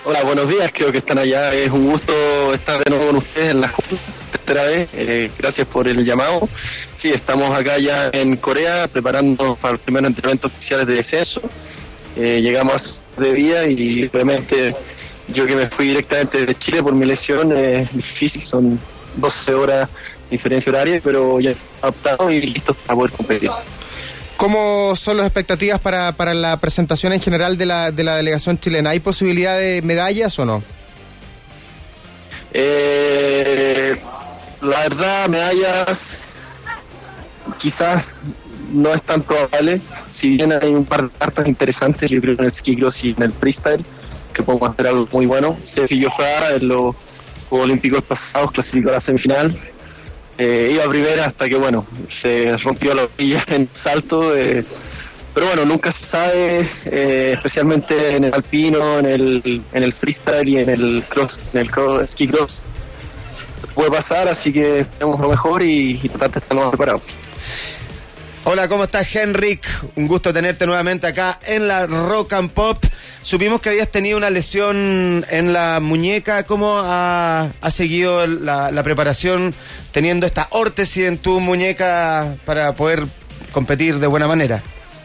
Hola, buenos días, creo que están allá. Es un gusto estar de nuevo con ustedes en la tercera vez. Gracias por el llamado. Sí, estamos acá ya en Corea preparándonos para los primeros entrenamientos oficiales de descenso. Llegamos de día y obviamente yo que me fui directamente de Chile por mi lesión es difícil, son 12 horas de diferencia horaria, pero ya adaptado y listo para poder competir. ¿Cómo son las expectativas para la presentación en general de la delegación chilena? ¿Hay posibilidad de medallas o no? La verdad, medallas quizás no es tan probable. Si bien hay un par de cartas interesantes, yo creo en el ski cross y en el freestyle, que podemos hacer algo muy bueno. Steffi Joffrada en los Juegos Olímpicos pasados clasificó a la semifinal. Iba primera hasta que, bueno, se rompió la rodilla en salto. Pero bueno, nunca se sabe, especialmente en el alpino, en el freestyle y en el ski cross. Puede pasar, así que tenemos lo mejor y tratar de estar más preparados. Hola, ¿cómo estás, Henrik? Un gusto tenerte nuevamente acá en la Rock and Pop. Supimos que habías tenido una lesión en la muñeca. ¿Cómo ha seguido la preparación teniendo esta órtesis en tu muñeca para poder competir de buena manera?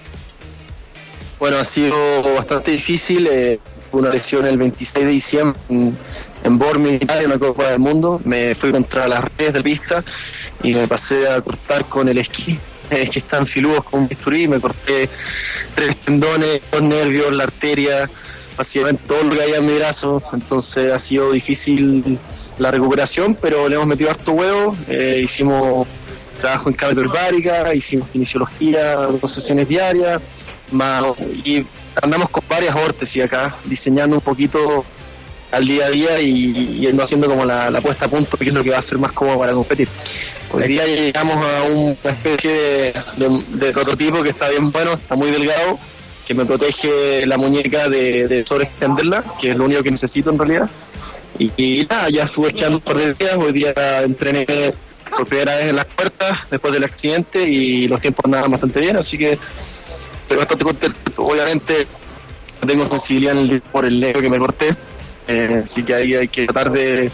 Bueno, ha sido bastante difícil. Fue una lesión el 26 de diciembre en Bormio, Italia, una Copa del Mundo. Me fui contra las redes de pista y me pasé a cortar con el esquí. Que están filudos con un bisturí, me corté 3 tendones, 2 nervios, la arteria, básicamente todo lo que había en mi brazo. Entonces ha sido difícil la recuperación, pero le hemos metido harto huevo. Hicimos trabajo en cámara hiperbárica, hicimos kinesiología, 2 sesiones diarias, y andamos con varias órtesis acá, diseñando un poquito al día a día y yendo haciendo como la puesta a punto, que es lo que va a ser más cómodo para competir. Hoy día llegamos a una especie de prototipo que está bien bueno, está muy delgado, que me protege la muñeca de sobreextenderla, que es lo único que necesito en realidad. Y nada, ya estuve echando un par de días. Hoy día entrené por primera vez en las puertas después del accidente y los tiempos andaban bastante bien, así que estoy bastante contento. Obviamente tengo sensibilidad por el dedo que me corté. Así que ahí hay que tratar de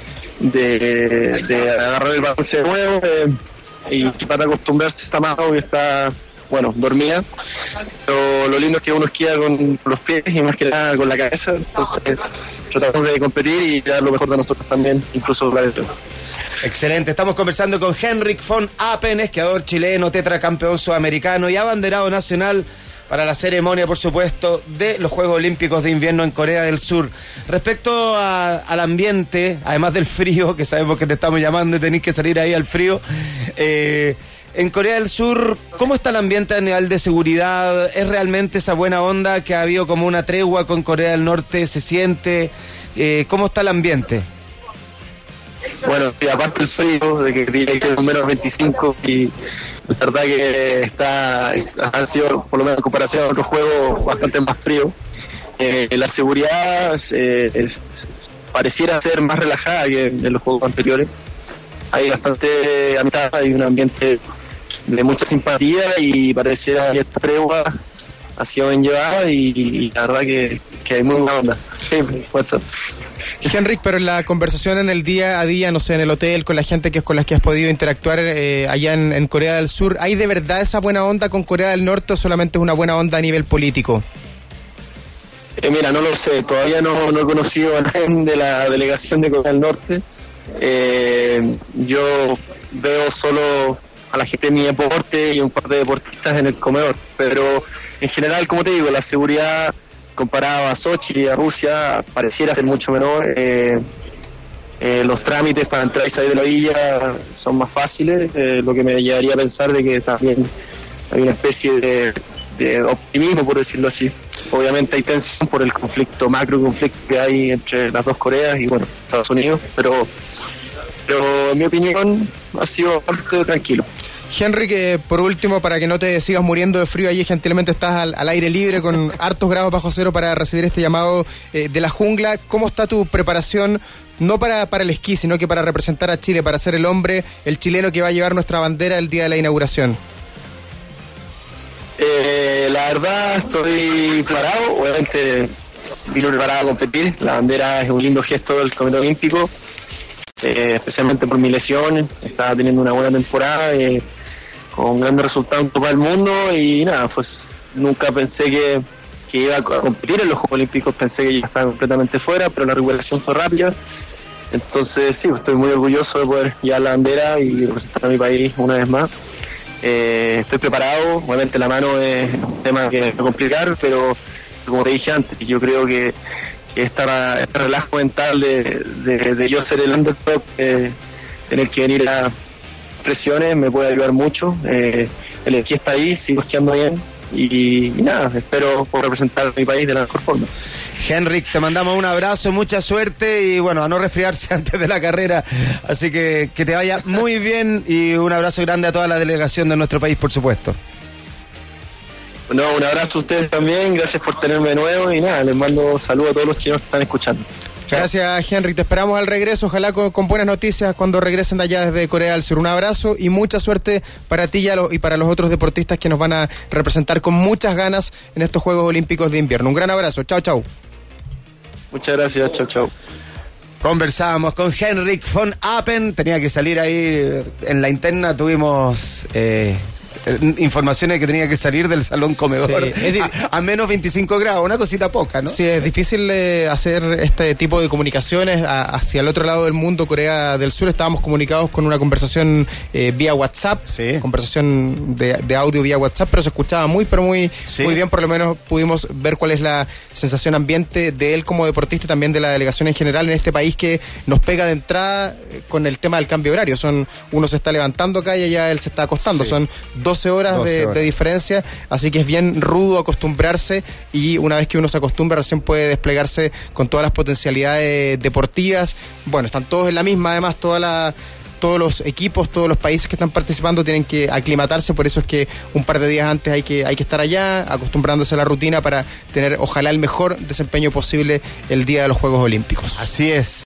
agarrar el balance de nuevo y tratar de acostumbrarse a esta mano que está, bueno, dormida. Pero lo lindo es que uno esquía con los pies y más que nada con la cabeza. Entonces tratamos de competir y dar lo mejor de nosotros también, incluso para esto. Excelente, estamos conversando con Henrik von Appen, esquiador chileno, tetracampeón sudamericano y abanderado nacional para la ceremonia, por supuesto, de los Juegos Olímpicos de Invierno en Corea del Sur. Respecto al ambiente, además del frío, que sabemos que te estamos llamando y tenés que salir ahí al frío, en Corea del Sur, ¿cómo está el ambiente a nivel de seguridad? ¿Es realmente esa buena onda que ha habido como una tregua con Corea del Norte? ¿Se siente? ¿Cómo está el ambiente? Bueno, y aparte el frío, de que tiene que ser menos 25, y la verdad que han sido, por lo menos en comparación a otros juegos, bastante más frío. La seguridad pareciera ser más relajada que en los juegos anteriores. Hay bastante amistad, hay un ambiente de mucha simpatía y pareciera que esta tregua ha sido bien llevada y la verdad que hay muy buena onda. Hey, what's up? Henrik, pero en la conversación en el día a día, no sé, en el hotel, con la gente con la que has podido interactuar allá en Corea del Sur, ¿hay de verdad esa buena onda con Corea del Norte o solamente es una buena onda a nivel político? Mira, no lo sé, todavía no he conocido a nadie de la delegación de Corea del Norte. Yo veo solo a la gente de mi deporte y un par de deportistas en el comedor, pero en general, como te digo, la seguridad comparado a Sochi y a Rusia pareciera ser mucho menor. Los trámites para entrar y salir de la villa son más fáciles, lo que me llevaría a pensar de que también hay una especie de optimismo, por decirlo así. Obviamente hay tensión por el macro conflicto que hay entre las dos Coreas y bueno, Estados Unidos, pero en mi opinión ha sido bastante tranquilo. Henrik, por último, para que no te sigas muriendo de frío, allí gentilmente estás al aire libre con hartos grados bajo cero para recibir este llamado de la jungla. ¿Cómo está tu preparación, no para el esquí, sino que para representar a Chile, para ser el hombre, el chileno que va a llevar nuestra bandera el día de la inauguración? La verdad estoy preparado, obviamente vino preparado a competir. La bandera es un lindo gesto del Comité Olímpico, especialmente por mi lesión. Estaba teniendo una buena temporada, con grandes resultados en Copa del Mundo, y nada, pues nunca pensé que iba a competir en los Juegos Olímpicos. Pensé que ya estaba completamente fuera, pero la recuperación fue rápida. Entonces sí, estoy muy orgulloso de poder llevar la bandera y representar a mi país una vez más. Estoy preparado. Obviamente la mano es un tema que es complicar, pero como te dije antes, yo creo que este relajo mental de yo ser el underdog, tener que venir a presiones, me puede ayudar mucho. El esquí está ahí, sigo esquiando bien y nada, espero poder representar a mi país de la mejor forma. Henrik, te mandamos un abrazo, mucha suerte y bueno, a no resfriarse antes de la carrera, así que te vaya muy bien y un abrazo grande a toda la delegación de nuestro país, por supuesto. Bueno, un abrazo a ustedes también, gracias por tenerme de nuevo y nada, les mando saludos a todos los chilenos que están escuchando. Chao. Gracias, Henrik, te esperamos al regreso, ojalá con buenas noticias cuando regresen de allá desde Corea del Sur. Un abrazo y mucha suerte para ti y para los otros deportistas que nos van a representar con muchas ganas en estos Juegos Olímpicos de Invierno. Un gran abrazo, chao, chao. Muchas gracias, chao, chao. Conversábamos con Henrik von Appen, tenía que salir ahí en la interna, tuvimos informaciones que tenía que salir del salón comedor, sí, a menos 25 grados, una cosita poca, ¿no? Sí, es difícil hacer este tipo de comunicaciones hacia el otro lado del mundo, Corea del Sur. Estábamos comunicados con una conversación vía WhatsApp, sí, conversación de audio vía WhatsApp, pero se escuchaba muy bien. Por lo menos pudimos ver cuál es la sensación ambiente de él como deportista y también de la delegación en general en este país que nos pega de entrada con el tema del cambio horario. Uno se está levantando acá y allá él se está acostando, sí. Son 12 horas de diferencia, así que es bien rudo acostumbrarse, y una vez que uno se acostumbra recién puede desplegarse con todas las potencialidades deportivas. Bueno, están todos en la misma, además todos los equipos, todos los países que están participando tienen que aclimatarse, por eso es que un par de días antes hay que estar allá acostumbrándose a la rutina para tener ojalá el mejor desempeño posible el día de los Juegos Olímpicos. Así es.